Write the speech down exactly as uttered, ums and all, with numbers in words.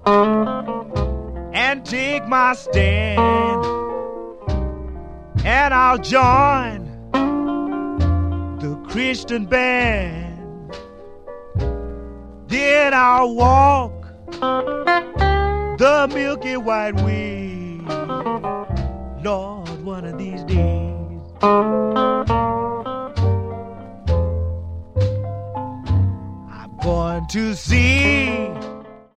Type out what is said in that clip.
and take my stand, and I'll join the Christian band. Then I'll walk the Milky White Way, Lord, one of these days. I'm going to see